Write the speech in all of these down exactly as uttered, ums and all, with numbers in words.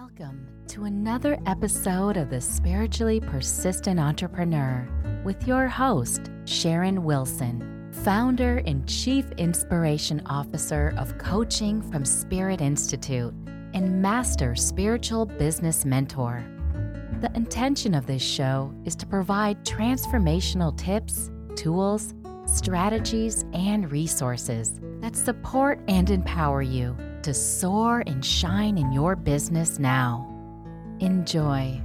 Welcome to another episode of The Spiritually Persistent Entrepreneur with your host, Sharon Wilson, founder and Chief Inspiration Officer of Coaching from Spirit Institute and Master Spiritual Business Mentor. The intention of this show is to provide transformational tips, tools, strategies, and resources that support and empower you to soar and shine in your business now. Enjoy.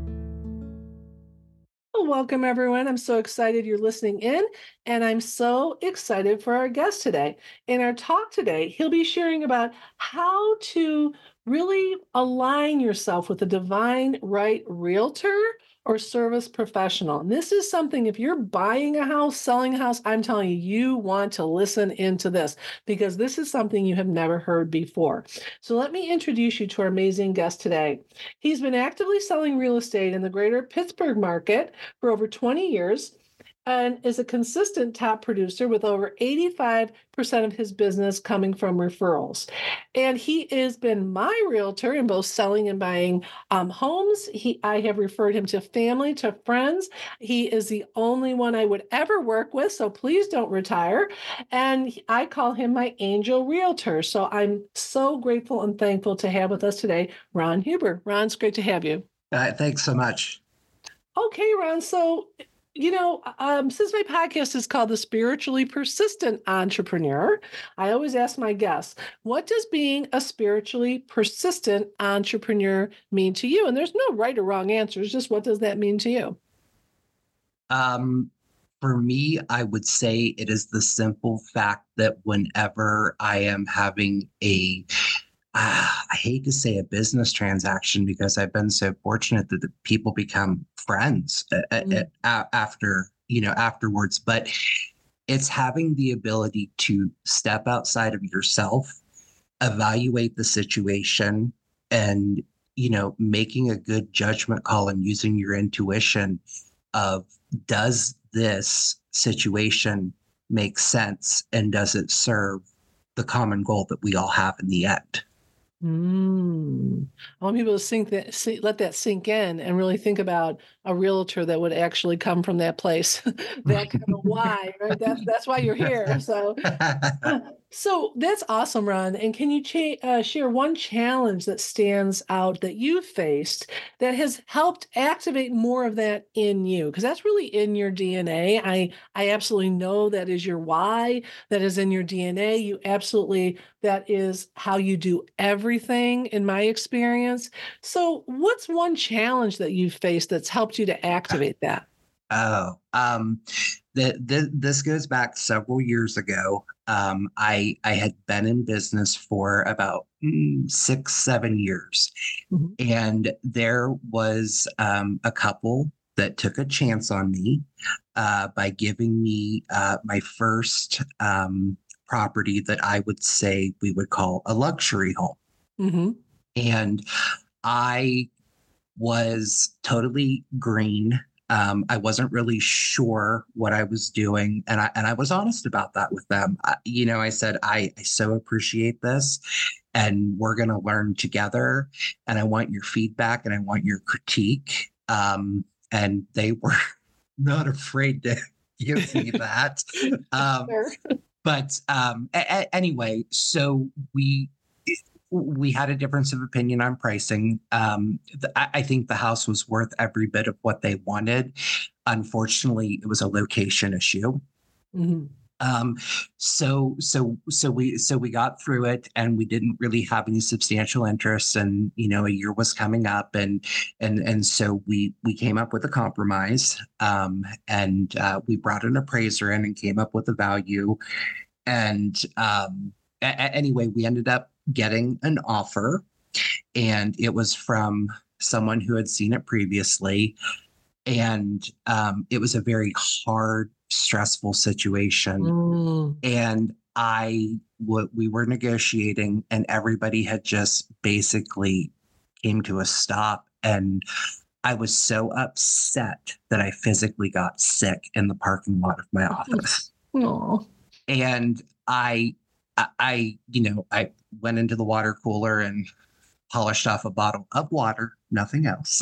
Well, welcome, everyone. I'm so excited you're listening in, and I'm so excited for our guest today. In our talk today, he'll be sharing about how to really align yourself with a divine right realtor or service professional. And this is something, if you're buying a house, selling a house, I'm telling you, you want to listen into this because this is something you have never heard before. So let me introduce you to our amazing guest today. He's been actively selling real estate in the greater Pittsburgh market for over twenty years and is a consistent top producer with over eighty-five percent of his business coming from referrals. And he has been my realtor in both selling and buying um, homes. He, I have referred him to family, to friends. He is the only one I would ever work with, so please don't retire. And I call him my angel realtor. So I'm so grateful and thankful to have with us today, Ron Huber. Ron, it's great to have you. Uh, thanks so much. Okay, Ron. So You know, um, since my podcast is called The Spiritually Persistent Entrepreneur, I always ask my guests, what does being a spiritually persistent entrepreneur mean to you? And there's no right or wrong answers, just what does that mean to you? Um, for me, I would say it is the simple fact that whenever I am having a Uh, I hate to say a business transaction because I've been so fortunate that the people become friends a- a- Mm. a- after, you know, afterwards. But it's having the ability to step outside of yourself, evaluate the situation, and, you know, making a good judgment call and using your intuition of, does this situation make sense and does it serve the common goal that we all have in the end? Mm. I want people to sink that, see, let that sink in and really think about a realtor that would actually come from that place. That kind of why, right? That's that's why you're here. So, uh, so that's awesome, Ron. And can you cha- uh, share one challenge that stands out that you faced that has helped activate more of that in you? Because that's really in your D N A. I I absolutely know that is your why. That is in your D N A. You absolutely that is how you do everything, in my experience. So, what's one challenge that you've faced that's helped you to activate that? Oh, um, the, the, this goes back several years ago. Um, I I had been in business for about mm, six, seven years, Mhm. and there was um, a couple that took a chance on me uh, by giving me uh, my first um, property that I would say we would call a luxury home, Mhm. and I was totally green. Um, I wasn't really sure what I was doing, and I and I was honest about that with them. I, you know, I said, I, I so appreciate this, and we're going to learn together. And I want your feedback, and I want your critique. Um, and they were not afraid to give me that. Um, Sure. but um, a- a- anyway, so we we had a difference of opinion on pricing. Um, the, I, I think the house was worth every bit of what they wanted. Unfortunately, it was a location issue. Mhm. Um, so so so we so we got through it, and we didn't really have any substantial interest. And you know, a year was coming up, and and and so we we came up with a compromise. Um, and uh, we brought an appraiser in and came up with a value. And um, a- a- anyway, we ended up getting an offer, and it was from someone who had seen it previously. And um, it was a very hard, stressful situation. Mm. And I, w- we were negotiating, and everybody had just basically came to a stop. And I was so upset that I physically got sick in the parking lot of my office. Aw. And I, I, I, you know, I went into the water cooler and polished off a bottle of water, nothing else.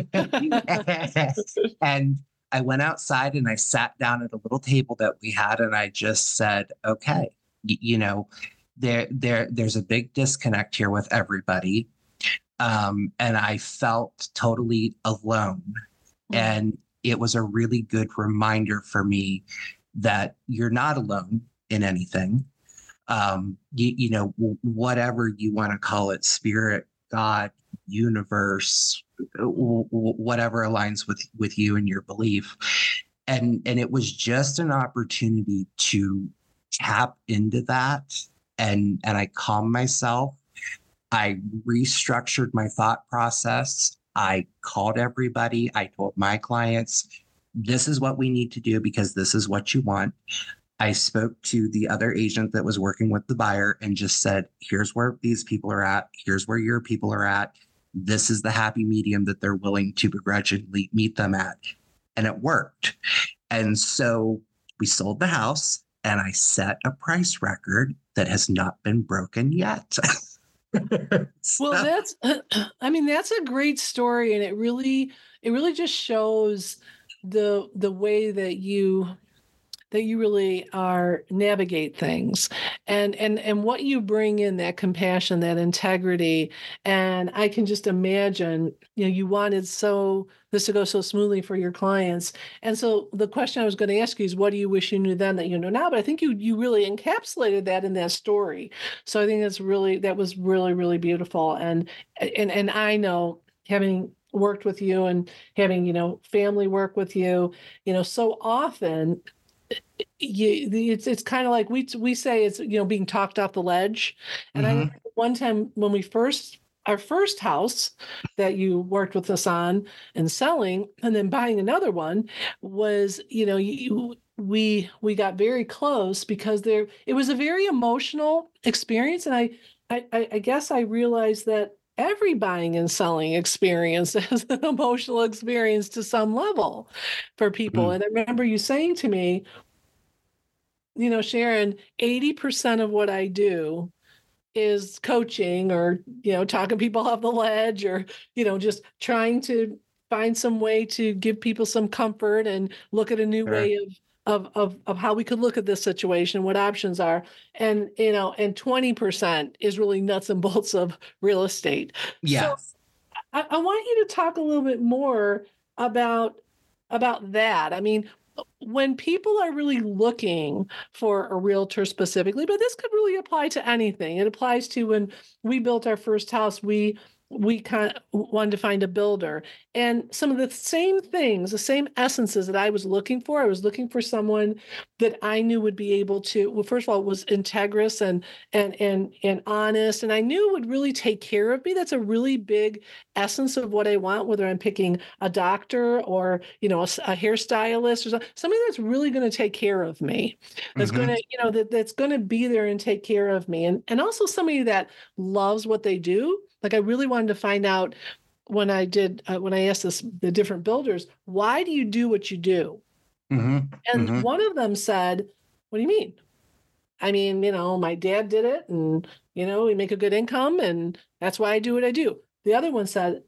And I went outside and I sat down at a little table that we had and I just said, okay, y- you know, there there there's a big disconnect here with everybody. Um, and I felt totally alone. Mm. And it was a really good reminder for me that you're not alone in anything. Um, you, you know, w- whatever you want to call it, spirit, God, universe, w- w- whatever aligns with with you and your belief. And and it was just an opportunity to tap into that, and and I calmed myself. I restructured my thought process. I called everybody. I told my clients, this is what we need to do because this is what you want. I spoke to the other agent that was working with the buyer and just said, here's where these people are at. Here's where your people are at. This is the happy medium that they're willing to begrudgingly meet them at. And it worked. And so we sold the house and I set a price record that has not been broken yet. Well, So- that's, I mean, that's a great story, and it really, it really just shows the the way that you that you really are navigate things, and and and what you bring in, that compassion, that integrity. And I can just imagine, you know, you wanted so this to go so smoothly for your clients. And so the question I was going to ask you is, what do you wish you knew then that you know now? But I think you you really encapsulated that in that story. So I think that's really that was really, really beautiful. And and and I know, having worked with you and having, you know, family work with you, you know, so often you, it's it's kind of like we we say it's, you know, being talked off the ledge. And I Mhm. remember one time when we first our first house that you worked with us on and selling, and then buying another one, was, you know, you, we we got very close because there it was a very emotional experience. And I I, I I guess I realized that every buying and selling experience is an emotional experience to some level for people. Mhm. And I remember you saying to me, you know, Sharon, eighty percent of what I do is coaching, or, you know, talking people off the ledge, or, you know, just trying to find some way to give people some comfort and look at a new Sure. way of of of of how we could look at this situation, what options are. And, you know, and twenty percent is really nuts and bolts of real estate. So Yes. I, I want you to talk a little bit more about about that. I mean, when people are really looking for a realtor specifically, but this could really apply to anything. It applies to when we built our first house, we we kind of wanted to find a builder, and some of the same things, the same essences that I was looking for. I was looking for someone that I knew would be able to, well, first of all, was integrous and and and and honest, and I knew would really take care of me. That's a really big essence of what I want, whether I'm picking a doctor or, you know, a, s- a hairstylist or something, somebody that's really going to take care of me, that's going Mhm. to, you know, that, that's going to be there and take care of me. And, and also somebody that loves what they do. Like, I really wanted to find out when I did, uh, when I asked this, the different builders, why do you do what you do? Mhm. And Mhm. one of them said, what do you mean? I mean, you know, my dad did it, and, you know, we make a good income, and that's why I do what I do. The other one said,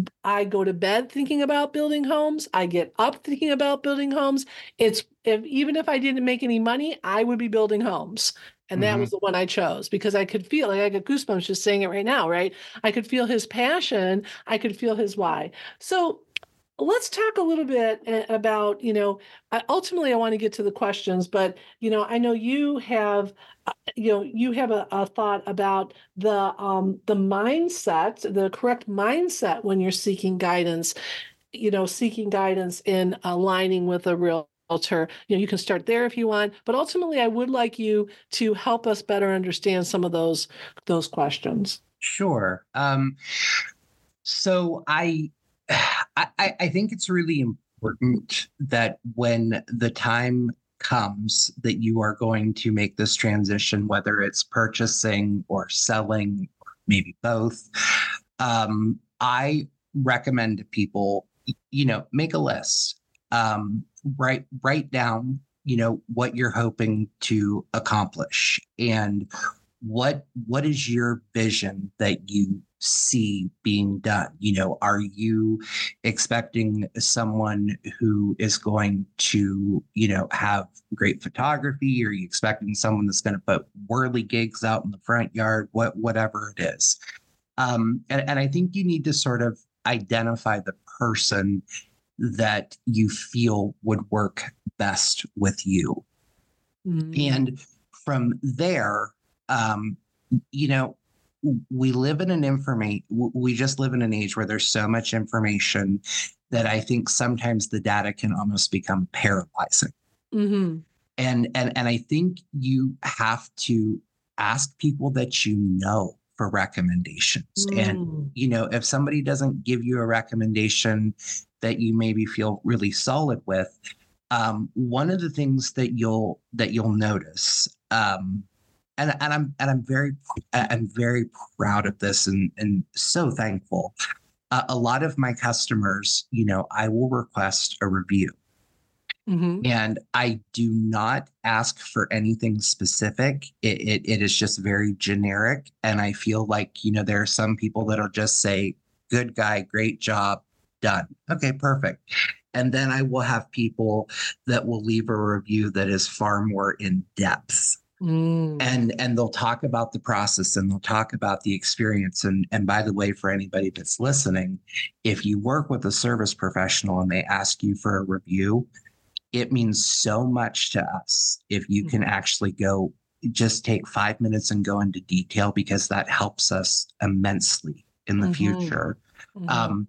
I go to bed thinking about building homes. I get up thinking about building homes. It's if even if I didn't make any money, I would be building homes. And that was Mhm. the one I chose because I could feel, like, I get goosebumps just saying it right now, right? I could feel his passion. I could feel his why. So let's talk a little bit a- about, you know, I- ultimately I want to get to the questions, but, you know, I know you have, uh, you know, you have a, a thought about the um the mindset, the correct mindset when you're seeking guidance, you know, seeking guidance in aligning with a realtor. You know, you can start there if you want, but ultimately I would like you to help us better understand some of those those questions. Sure. Um, so I, I, I I think it's really important that when the time comes that you are going to make this transition, whether it's purchasing or selling, or maybe both, um, I recommend to people, y- you know, make a list. Um, write write down, you know, what you're hoping to accomplish and what what is your vision that you see being done? You know, are you expecting someone who is going to, you know, have great photography? Are you expecting someone that's going to put whirly gigs out in the front yard? What, whatever it is. Um, and, and I think you need to sort of identify the person that you feel would work best with you. Mm. And from there, um, you know, we live in an information, we just live in an age where there's so much information that I think sometimes the data can almost become paralyzing. Mm-hmm. And, and, and I think you have to ask people that you know for recommendations. Mm. And, you know, if somebody doesn't give you a recommendation that you maybe feel really solid with, um, one of the things that you'll that you'll notice, um, and and I'm and I'm very I'm very proud of this and and so thankful. Uh, a lot of my customers, you know, I will request a review. Mm-hmm. And I do not ask for anything specific. It, it, it is just very generic. And I feel like, you know, there are some people that'll just say, good guy, great job, done. Okay, perfect. And then I will have people that will leave a review that is far more in depth. Mm. And and they'll talk about the process and they'll talk about the experience. And, and by the way, for anybody that's listening, if you work with a service professional and they ask you for a review, it means so much to us if you can actually go just take five minutes and go into detail, because that helps us immensely in the Mm-hmm. future. Mm-hmm. Um,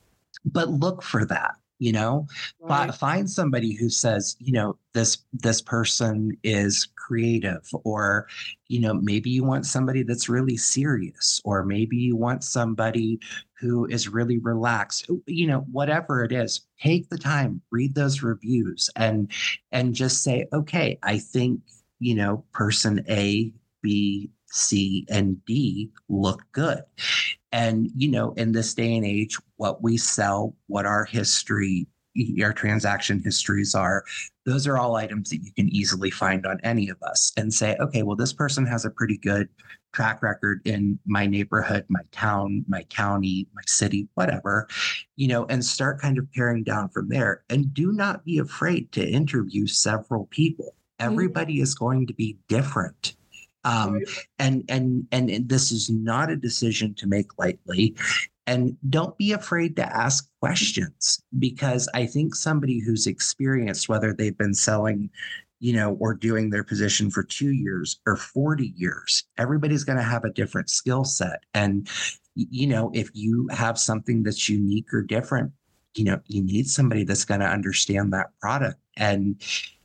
but look for that, you know, Right. F- find somebody who says, you know, this, this person is creative, or, you know, maybe you want somebody that's really serious, or maybe you want somebody who is really relaxed, you know, whatever it is, take the time, read those reviews and, and just say, okay, I think, you know, person A, B, C, and D look good. And, you know, in this day and age, what we sell, what our history, our transaction histories are, those are all items that you can easily find on any of us and say, okay, well, this person has a pretty good track record in my neighborhood, my town, my county, my city, whatever, you know, and start kind of paring down from there. And do not be afraid to interview several people. Everybody is going to be different. Um, Right. and, and, and, and this is not a decision to make lightly. And don't be afraid to ask questions, because I think somebody who's experienced, whether they've been selling, you know, or doing their position for two years or forty years, everybody's going to have a different skill set. And, you know, if you have something that's unique or different, you know, you need somebody that's going to understand that product. And,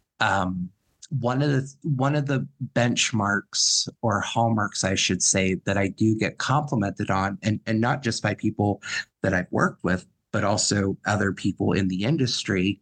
um, one of the one of the benchmarks or hallmarks, I should say, that I do get complimented on, and, and not just by people that I've worked with, but also other people in the industry,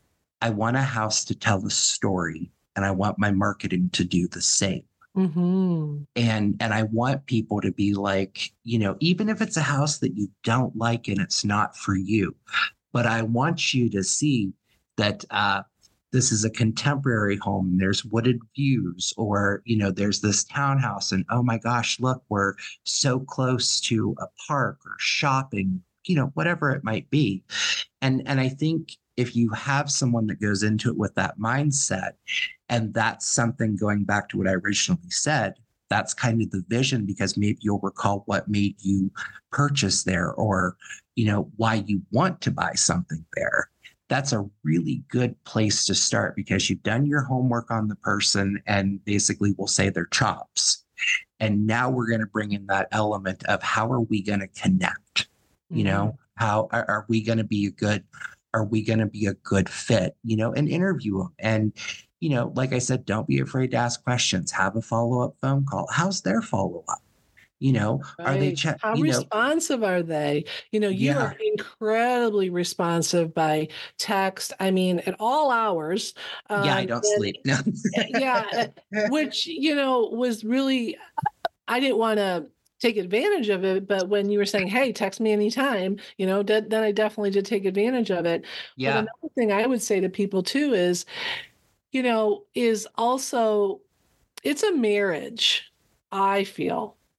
I want a house to tell the story, and I want my marketing to do the same. Mm-hmm. And and I want people to be like, you know, even if it's a house that you don't like and it's not for you, but I want you to see that uh, this is a contemporary home and there's wooded views, or, you know, there's this townhouse and, oh my gosh, look, we're so close to a park or shopping, you know, whatever it might be. And, and I think if you have someone that goes into it with that mindset, and that's something, going back to what I originally said, that's kind of the vision, because maybe you'll recall what made you purchase there, or, you know, why you want to buy something there. That's a really good place to start, because you've done your homework on the person and basically we'll say their chops. And now we're going to bring in that element of, how are we going to connect? You know, how are, are we going to be a good, are we going to be a good fit, you know, and interview them. And, you know, like I said, don't be afraid to ask questions, have a follow-up phone call. How's their follow-up? You know, are they, Right. che- How you know, responsive are they? You know, you yeah, are incredibly responsive by text. I mean, at all hours. yeah, I Um, don't and sleep. No. uh, yeah, uh, which, you know, was really, I didn't want to take advantage of it, but when you were saying, hey, text me anytime, you know, that, then I definitely did take advantage of it. But Yeah. another thing I would say to people too is, you know, is also, it's a marriage, I feel.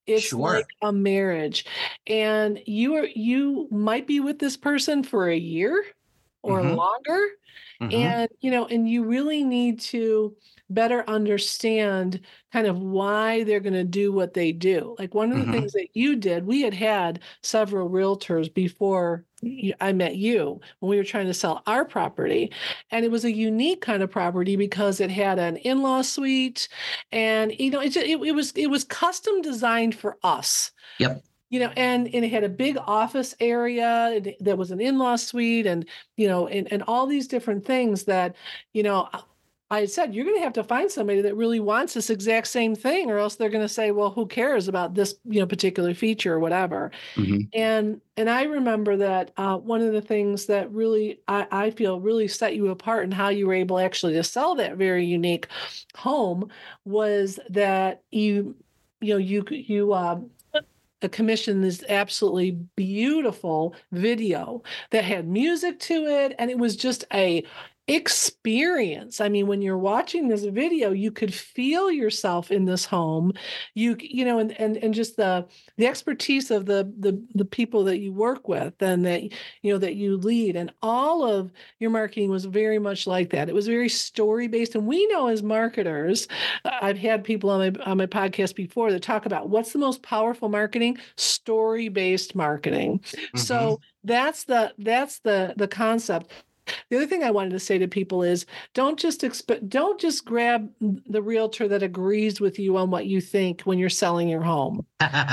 It's like Sure. a marriage. And you are you might be with this person for a year or Hmm. longer. Hmm. And, you know, and you really need to better understand kind of why they're going to do what they do. Like one of the Hmm. things that you did, we had had several realtors before y- I met you when we were trying to sell our property. And it was a unique kind of property because it had an in-law suite and, you know, it, ju- it, it was, it was custom designed for us. Yep. You know, and, and it had a big office area. And there was an in-law suite, and you know, and, and all these different things that, you know, I I had said you're going to have to find somebody that really wants this exact same thing, or else they're going to say, well, who cares about this, you know, particular feature or whatever. Hmm. And and I remember that uh, one of the things that really I, I feel really set you apart and how you were able actually to sell that very unique home was that you you know you you um uh, commissioned this absolutely beautiful video that had music to it, and it was just a experience. I mean, when you're watching this video, you could feel yourself in this home. You you know, and and and just the the expertise of the the the people that you work with and that you know that you lead, and all of your marketing was very much like that. It was very story based, and we know as marketers, uh, I've had people on my on my podcast before that talk about what's the most powerful marketing? Story based marketing. Hmm. So that's the that's the the concept. The other thing I wanted to say to people is don't just expect don't just grab the realtor that agrees with you on what you think when you're selling your home.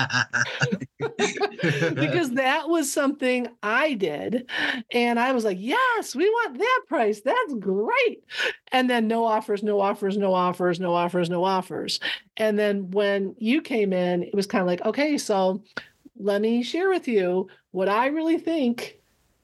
Because that was something I did. And I was like, yes, we want that price. That's great. And then no offers, no offers, no offers, no offers, no offers. And then when you came in, it was kind of like, okay, so let me share with you what I really think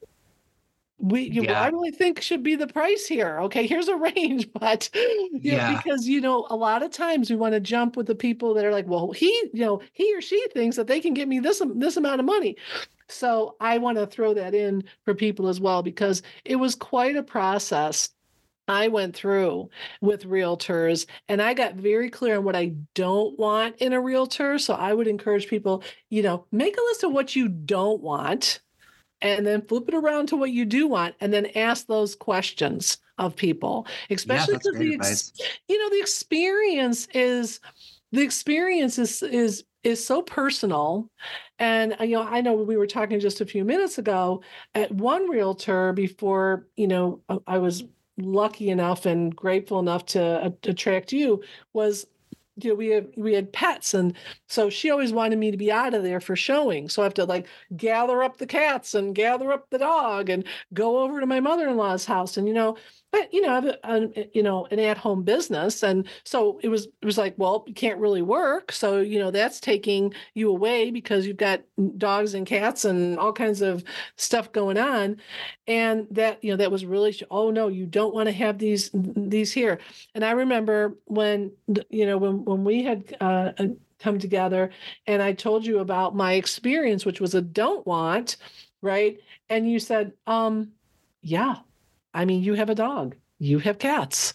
we you what I Yeah. really think should be the price here. Okay, here's a range, but you know, Yeah. because you know, a lot of times we want to jump with the people that are like, well, he, you know, he or she thinks that they can get me this this amount of money. So I want to throw that in for people as well because it was quite a process I went through with realtors, and I got very clear on what I don't want in a realtor. So I would encourage people, you know, make a list of what you don't want and then flip it around to what you do want and then ask those questions of people, Yeah. especially That's because great the ex- advice. you know the experience is the experience is is is so personal. And uh, you know I know we were talking just a few minutes ago at one realtor before, you know uh, I was lucky enough and grateful enough to uh, attract you was, you know, we had we had pets, and so she always wanted me to be out of there for showing. So I have to like gather up the cats and gather up the dog and go over to my mother-in-law's house. And you know, but you know, I have a, a you know an at-home business, and so it was it was like, well, you can't really work, so you know that's taking you away because you've got dogs and cats and all kinds of stuff going on, and that you know that was really oh no, you don't want to have these these here. And I remember when, you know, when, when we had uh, uh, come together and I told you about my experience, which was a don't want, right? And you said, um, yeah, I mean, you have a dog, you have cats,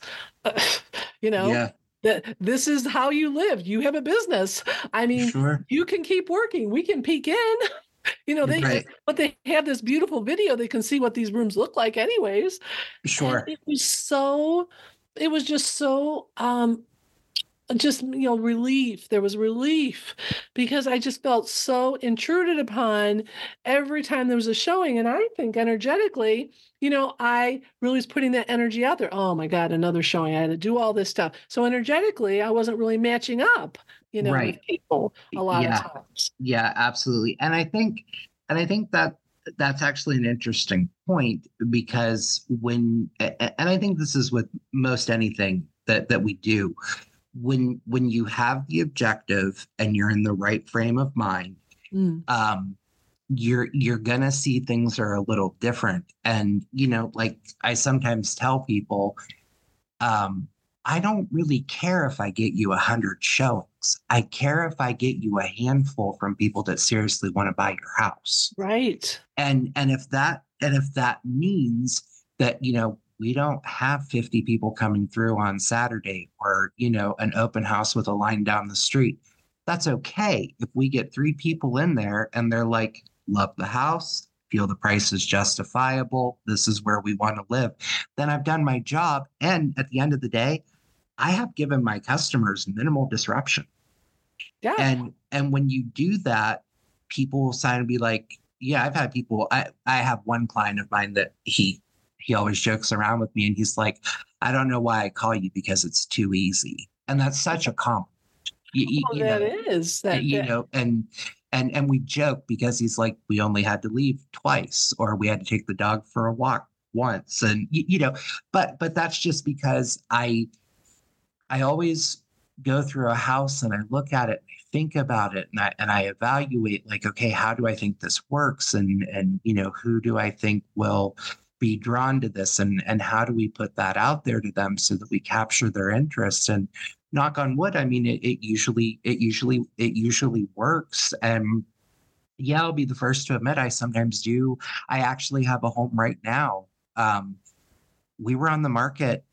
you know, Yeah. that this is how you live. You have a business. I mean, Sure. you can keep working. We can peek in. You know, they, Right. but they have this beautiful video. They can see what these rooms look like anyways. And Sure. it was so, it was just so, um, just, you know, relief. There was relief because I just felt so intruded upon every time there was a showing. And I think energetically, you know, I really was putting that energy out there. Oh my God, another showing. I had to do all this stuff. So energetically, I wasn't really matching up, you know, with Right. people a lot of Yeah. times. Yeah, absolutely. And I think and I think that that's actually an interesting point because when a- a- and I think this is with most anything that that we do, when when you have the objective and you're in the right frame of mind, Mm, um you're you're gonna see things are a little different. And you know, like I sometimes tell people, um, I don't really care if I get you a hundred showings. I care if I get you a handful from people that seriously want to buy your house. right. And and if that and if that means that, you know, we don't have fifty people coming through on Saturday or, you know, an open house with a line down the street, That's okay. If we get three people in there and they're like, love the house, feel the price is justifiable, this is where we want to live, then I've done my job. And at the end of the day, I have given my customers minimal disruption. Yeah. And and when you do that, people will sign and be like, yeah, I've had people. I I have one client of mine that he he always jokes around with me, and he's like, I don't know why I call you because it's too easy, and that's such a compliment. You, you, Oh, you that know, is uh, that you that know, and and and we joke because he's like, we only had to leave twice, or we had to take the dog for a walk once, and you, you know, but but that's just because I I always go through a house and I look at it and I think about it and I and I evaluate like, okay, how do I think this works? And and you know, who do I think will be drawn to this and and how do we put that out there to them so that we capture their interest? And knock on wood, I mean it, it usually it usually it usually works. And yeah, I'll be the first to admit I sometimes do. I actually have a home right now. Um, we were on the market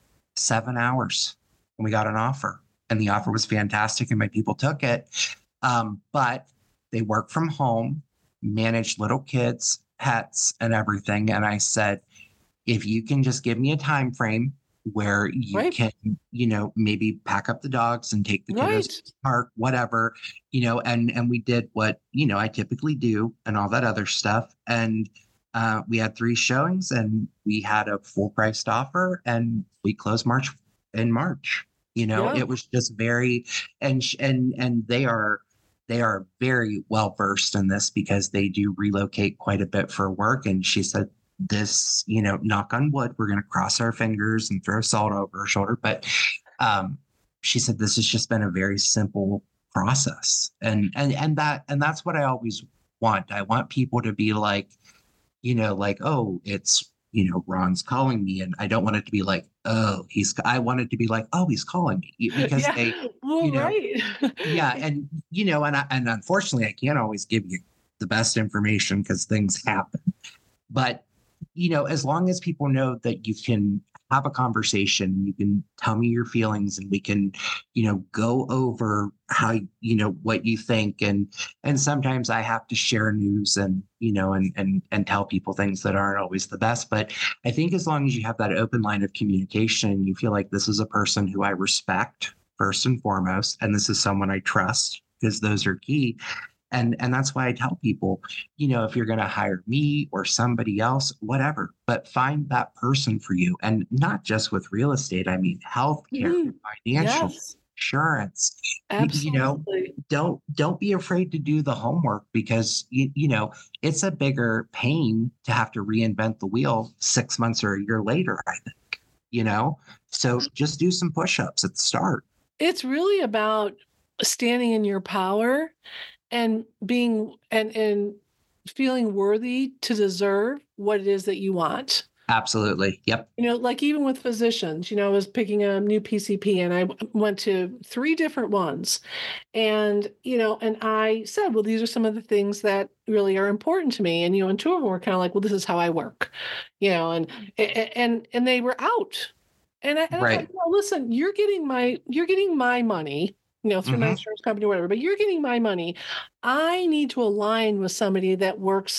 seven hours and we got an offer. And the offer was fantastic and my people took it. Um, but they work from home, manage little kids, pets, and everything. And I said, if you can just give me a time frame where you right, can, you know, maybe pack up the dogs and take the kiddos right. to the park, whatever, you know, and and we did what, you know, I typically do and all that other stuff. And uh, we had three showings and we had a full priced offer and we closed March in March. You know, Yeah. it was just very and sh- and and they are they are very well versed in this because they do relocate quite a bit for work. And she said, this, you know, knock on wood, we're going to cross our fingers and throw salt over her shoulder. But um, she said, this has just been a very simple process. And, and, and that, and that's what I always want. I want people to be like, you know, like, oh, it's, you know, Ron's calling me. And I don't want it to be like, oh, he's, I want it to be like, oh, he's calling me because Yeah. they, Well, you know, right. yeah. And, you know, and I, and unfortunately, I can't always give you the best information because things happen. But, you know, as long as people know that you can have a conversation, you can tell me your feelings and we can, you know, go over how, you know, what you think. And, and sometimes I have to share news and, you know, and, and, and tell people things that aren't always the best. But I think as long as you have that open line of communication, you feel like this is a person who I respect first and foremost, and this is someone I trust because those are key. And and that's why I tell people, you know, if you're going to hire me or somebody else, whatever, but find that person for you. And not just with real estate, I mean, healthcare, Mhm. financial, Yes, insurance. You, you know, absolutely. don't don't be afraid to do the homework because you, you know, it's a bigger pain to have to reinvent the wheel six months or a year later, I think, you know. So just do some push-ups at the start. It's really about standing in your power and being and and feeling worthy to deserve what it is that you want. Absolutely. Yep. You know, like even with physicians, you know, I was picking a new P C P and I w- went to three different ones. And, you know, and I said, well, these are some of the things that really are important to me. And, you know, and two of them were kind of like, well, this is how I work, you know, and, a- and, and they were out. And I, and I thought, Right. well, listen, you're getting my, you're getting my money, you know, through my Hmm. insurance company or whatever, but you're getting my money. I need to align with somebody that works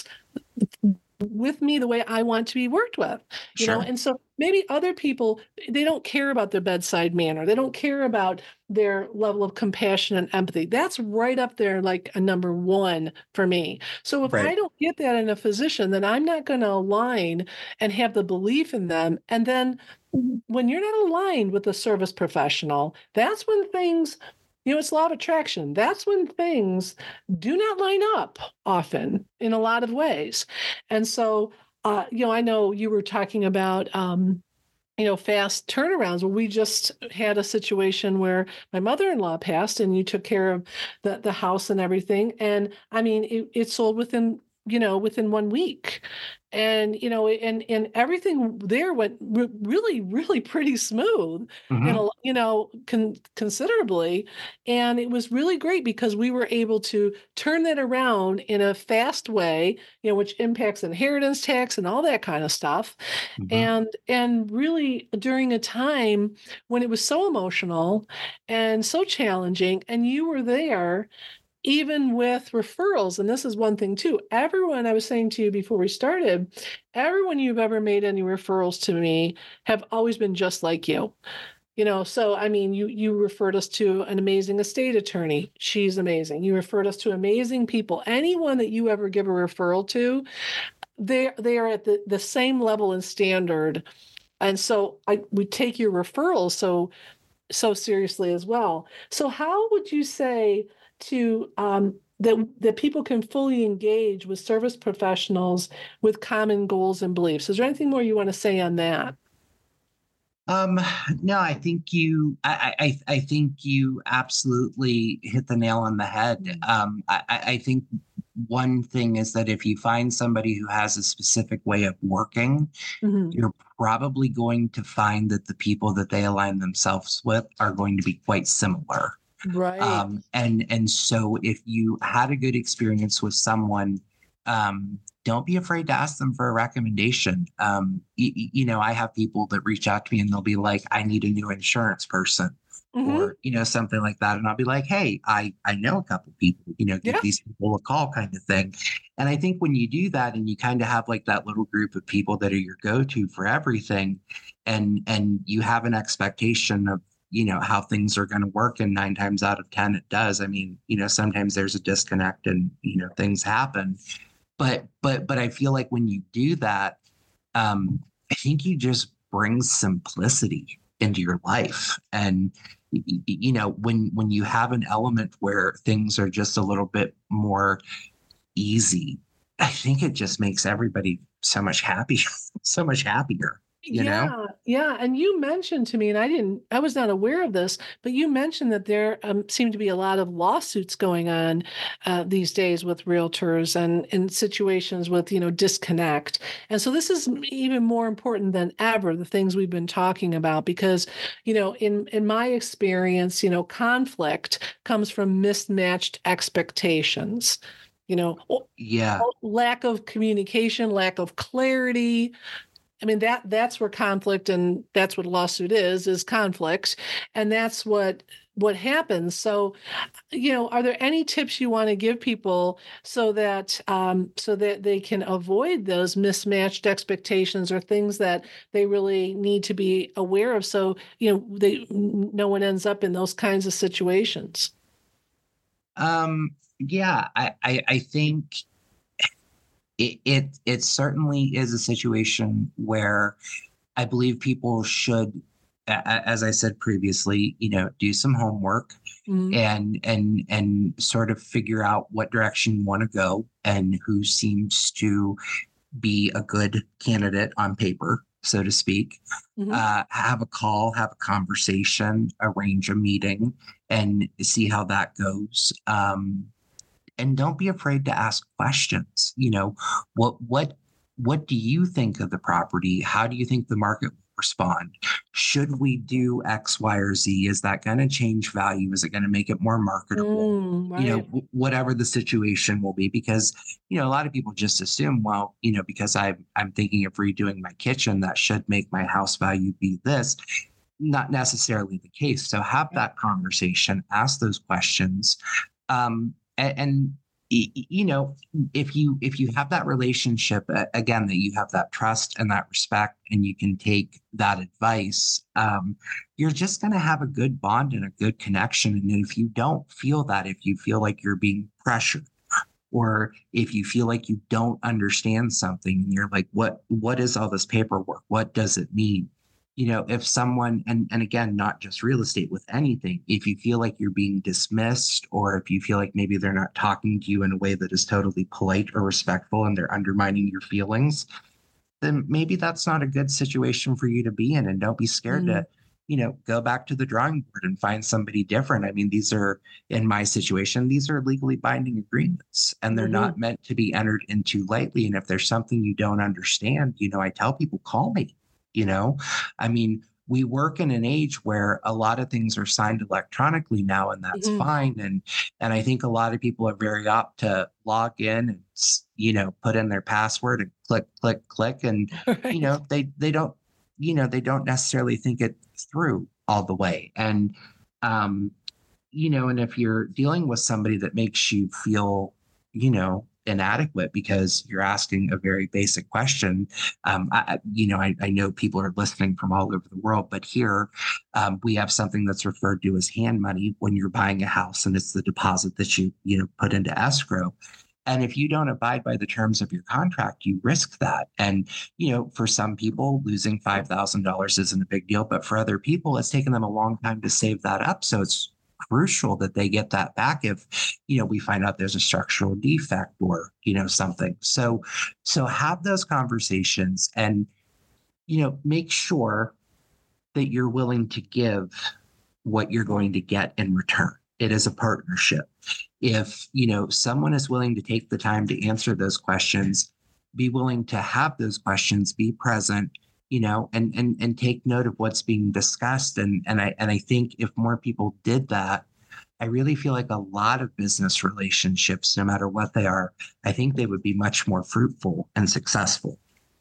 with me the way I want to be worked with, you know? Sure. And so maybe other people, they don't care about their bedside manner. They don't care about their level of compassion and empathy. That's right up there, like a number one for me. So if I Right. don't get that in a physician, then I'm not going to align and have the belief in them. And then when you're not aligned with a service professional, that's when things, you know, it's law of attraction. That's when things do not line up often in a lot of ways. And so, uh, you know, I know you were talking about, um, you know, fast turnarounds. Well, we just had a situation where my mother-in-law passed and you took care of the, the house and everything. And I mean, it, it sold within you know, within one week. And, you know, and and everything there went re really, really pretty smooth, and a Mhm. lo you know, con considerably, and it was really great because we were able to turn that around in a fast way, you know, which impacts inheritance tax and all that kind of stuff, Mhm. and and really during a time when it was so emotional and so challenging, and you were there even with referrals. And this is one thing too. Everyone, I was saying to you before we started, everyone you've ever made any referrals to me have always been just like you. You know, so I mean, you you referred us to an amazing estate attorney. She's amazing. You referred us to amazing people. Anyone that you ever give a referral to, they they are at the, the same level and standard. And so I we take your referrals so so seriously as well. So how would you say to um, that that people can fully engage with service professionals with common goals and beliefs? Is there anything more you want to say on that? Um, no, I think you I I I I think you absolutely hit the nail on the head. Mm. Um, I I I think one thing is that if you find somebody who has a specific way of working, Mhm. you're probably going to find that the people that they align themselves with are going to be quite similar. Right. Um, and and so if you had a good experience with someone, um, don't be afraid to ask them for a recommendation. Um, y- y- you know, I have people that reach out to me and they'll be like, "I need a new insurance person," Mhm. or you know, something like that, and I'll be like, "Hey, I I know a couple people. You know, give Yeah. these people a call," kind of thing. And I think when you do that, and you kind of have like that little group of people that are your go-to for everything, and and you have an expectation of you know how things are going to work, and nine times out of ten it does. I mean, you know sometimes there's a disconnect and you know things happen, but but but I feel like when you do that, um I think you just bring simplicity into your life. And y- y- you know when when you have an element where things are just a little bit more easy, I think it just makes everybody so much happier, so much happier, you know Yeah, yeah, and you mentioned to me, and I didn't I was not aware of this, but you mentioned that there, um, seem to be a lot of lawsuits going on, uh, these days with realtors and in situations with, you know, disconnect. And so this is m even more important than ever, the things we've been talking about, because, you know, in in my experience, you know, conflict comes from mismatched expectations, you know, o yeah. o lack of communication, lack of clarity. I mean, that that's where conflict, and that's what a lawsuit is, is conflict, and that's what what happens. So, you know, are there any tips you want to give people so that um, so that they can avoid those mismatched expectations or things that they really need to be aware of, so you know they no one ends up in those kinds of situations? um yeah, i i, I think it, it it certainly is a situation where I believe people should, a- a- as I said previously, you know, do some homework Mhm. and and and sort of figure out what direction you want to go and who seems to be a good candidate on paper, so to speak. Mhm. Uh, have a call, have a conversation, arrange a meeting, and see how that goes. Um, and don't be afraid to ask questions. You know, what what what do you think of the property? How do you think the market will respond? Should we do X, Y, or Z? Is that going to change value? Is it going to make it more marketable? Mm, You know, right. w- whatever the situation will be, because you know a lot of people just assume, well, you know, because I'm I'm thinking of redoing my kitchen, that should make my house value be this. Not necessarily the case. So have that conversation, ask those questions, um, and, and y- y- you know if you if you have that relationship, uh, again, that you have that trust and that respect and you can take that advice, um, you're just going to have a good bond and a good connection. And if you don't feel that, if you feel like you're being pressured, or if you feel like you don't understand something and you're like, what what is all this paperwork, what does it mean, you know if someone, and and again, not just real estate, with anything, if you feel like you're being dismissed, or if you feel like maybe they're not talking to you in a way that is totally polite or respectful and they're undermining your feelings, then maybe that's not a good situation for you to be in, and don't be scared Mm, to you know, go back to the drawing board and find somebody different. I mean, these are, in my situation, these are legally binding agreements and they're Hmm. not meant to be entered into lightly. And if there's something you don't understand, you know, I tell people, call me, you know, I mean, we work in an age where a lot of things are signed electronically now, and that's Hmm. fine. And and I think a lot of people are very apt to log in and s- you know put in their password and click, click, click, and you Right. know they they don't you know they don't necessarily think it through all the way. And um, you know, and if you're dealing with somebody that makes you feel, you know, inadequate because you're asking a very basic question, um, I, I- you know, I, I know people are listening from all over the world, but here um, we have something that's referred to as hand money when you're buying a house, and it's the deposit that you, you know, put into escrow. And if you don't abide by the terms of your contract, you risk that. And, you know, for some people, losing five thousand dollars isn't a big deal, but for other people, it's taken them a long time to save that up. So it's crucial that they get that back if, you know, we find out there's a structural defect or, you know, something. So, so have those conversations and, you know, make sure that you're willing to give what you're going to get in return. It is a partnership. If, you know, someone is willing to take the time to answer those questions, be willing to have those questions, be present, you know, and and and take note of what's being discussed. And and I and I think if more people did that, I really feel like a lot of business relationships, no matter what they are, I think they would be much more fruitful and successful.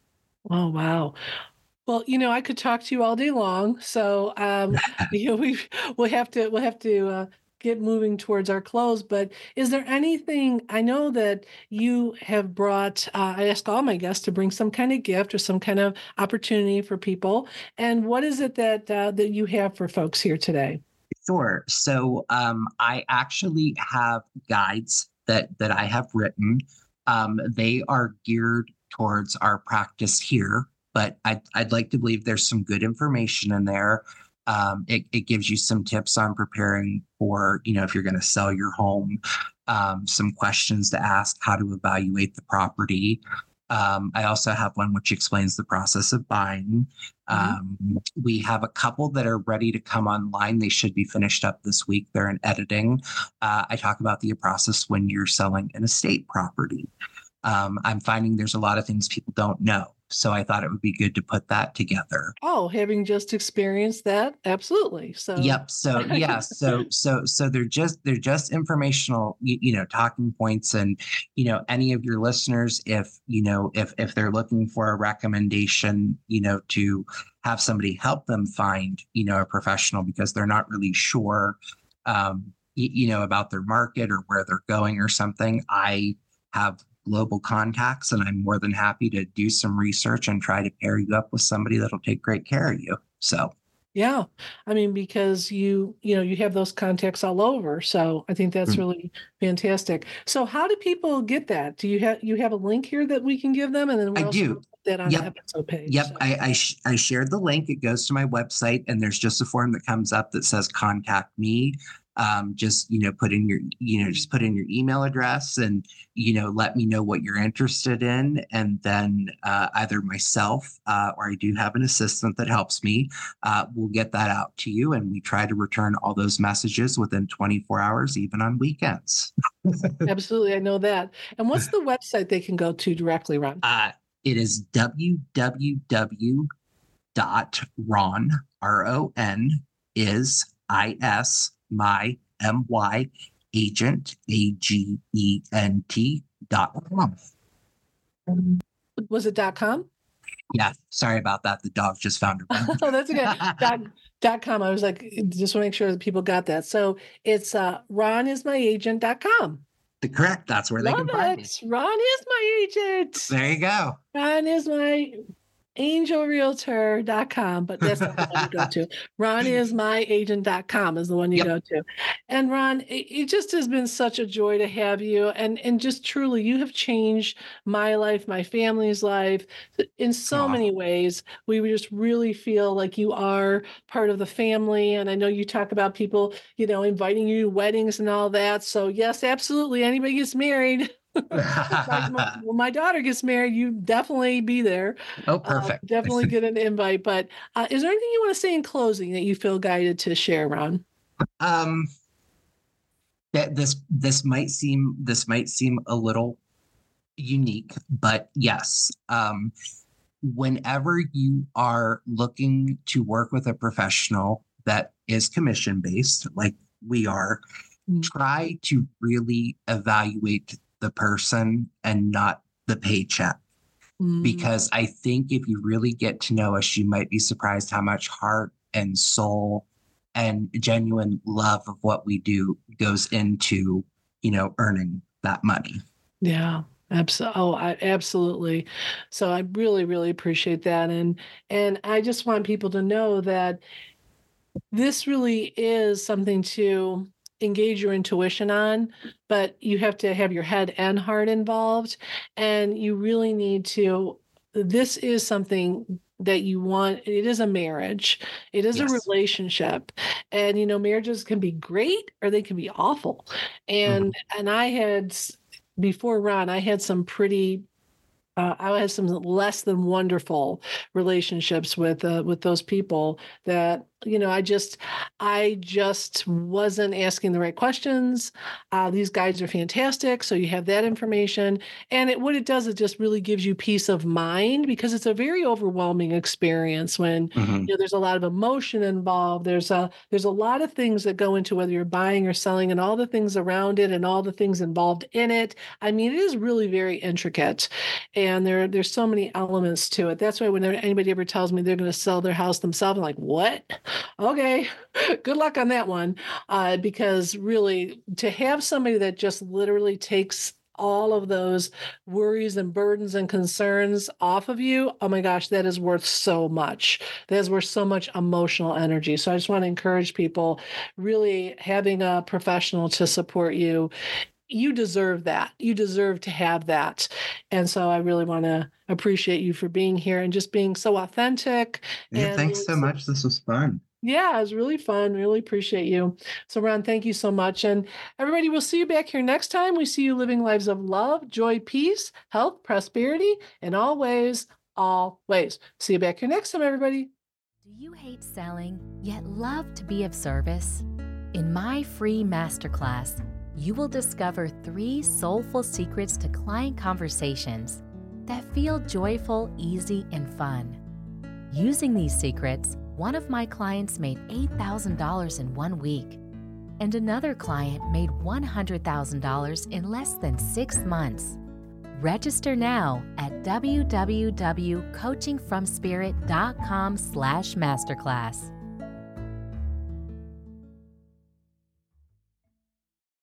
Oh, wow. Well, you know, I could talk to you all day long. So, um, you know, we we'll have to we'll have to uh, get moving towards our close. But is there anything? I know that you have brought. Uh, I ask all my guests to bring some kind of gift or some kind of opportunity for people. And what is it that uh, that you have for folks here today? Sure. So um, I actually have guides that that I have written. Um, they are geared towards our practice here, but I'd, I'd like to believe there's some good information in there. Um, it, it gives you some tips on preparing for, you know, if you're going to sell your home, um, some questions to ask, how to evaluate the property. Um, I also have one which explains the process of buying. Mhm. Um, we have a couple that are ready to come online. They should be finished up this week. They're in editing. Uh, I talk about the process when you're selling an estate property. Um, I'm finding there's a lot of things people don't know. So I thought it would be good to put that together. Oh, having just experienced that, absolutely. So, Yep. So yeah. So so so they're just they're just informational, you, you know, talking points, and you know, any of your listeners, if you know, if if they're looking for a recommendation, you know, to have somebody help them find, you know, a professional because they're not really sure, um, y- you know, about their market or where they're going or something. I have global contacts, and I'm more than happy to do some research and try to pair you up with somebody that'll take great care of you. So. yeah, I mean, because you you know, you have those contacts all over, so I think that's really fantastic. So how do people get that? Do you have you have a link here that we can give them? And then I we're also gonna do. put that on the Yep. episode page, Yep. so I I, sh- I shared the link. It goes to my website, and there's just a form that comes up that says "Contact me." Um, just you know, put in your you know, just put in your email address, and you know, let me know what you're interested in, and then uh, either myself uh, or I do have an assistant that helps me. Uh, we'll get that out to you, and we try to return all those messages within twenty-four hours, even on weekends. absolutely, I know that. And what's the website they can go to directly, Ron? Uh, it is w w w dot ron r o n is I S my M Y agent A G E N T dot com. Was it dot .com? Yeah, sorry about that. The dog just found a bone. Oh, that's okay. Dot dot .com. I was like, just want to make sure that people got that. So it's uh, ron is my agent dot com. Correct. That's where they Love can find me. it. Ron is my agent. There you go. Ron is my angel realtor dot com, but that's not the one you go to. ron is my agent dot com is the one you Yep. go to. And Ron, it, it just has been such a joy to have you. And, and just truly, you have changed my life, my family's life in so Aw. many ways. We would just really feel like you are part of the family. And I know you talk about people, you know, inviting you to weddings and all that. So, yes, absolutely. Anybody gets married. My, my, when my daughter gets married, you definitely be there. Oh, Uh, perfect. definitely get an invite. But uh, is there anything you want to say in closing that you feel guided to share, Ron? Um, that this this might seem this might seem a little unique, but yes. Um, whenever you are looking to work with a professional that is commission based, like we are, Mm. try to really evaluate the person and not the paycheck. Mm. Because I think if you really get to know us, you might be surprised how much heart and soul and genuine love of what we do goes into, you know, earning that money. Yeah. Absolutely. Oh, I, absolutely. So I really, really appreciate that. And, and I just want people to know that this really is something to engage your intuition on, but you have to have your head and heart involved. And you really need to, this is something that you want. It is a marriage. It is Yes. a relationship. And, you know, marriages can be great or they can be awful. And, Mhm. and I had, before Ron, I had some pretty uh, I had some less than wonderful relationships with uh, with those people that, you know, I just I just wasn't asking the right questions. Uh, these guides are fantastic, so you have that information, and it, what it does, it just really gives you peace of mind because it's a very overwhelming experience when Mhm. you know there's a lot of emotion involved. There's a there's a lot of things that go into whether you're buying or selling, and all the things around it, and all the things involved in it. I mean, it is really very intricate. And there, there's so many elements to it. That's why when anybody ever tells me they're going to sell their house themselves, I'm like, what? Okay, good luck on that one. Uh, because really, to have somebody that just literally takes all of those worries and burdens and concerns off of you, oh my gosh, that is worth so much. That is worth so much emotional energy. So I just want to encourage people really having a professional to support you. You deserve that. You deserve to have that. And so I really want to appreciate you for being here and just being so authentic. Yeah, And thanks really, so much. This was fun. yeah, it was really fun. Really appreciate you. So, Ron, thank you so much. And everybody, we'll see you back here next time. We see you living lives of love, joy, peace, health, prosperity, and always, always. See you back here next time, everybody. Do you hate selling, yet love to be of service? In my free masterclass, you will discover three soulful secrets to client conversations that feel joyful, easy, and fun. Using these secrets, one of my clients made eight thousand dollars in one week, and another client made one hundred thousand dollars in less than six months. Register now at w w w dot coaching from spirit dot com slash masterclass.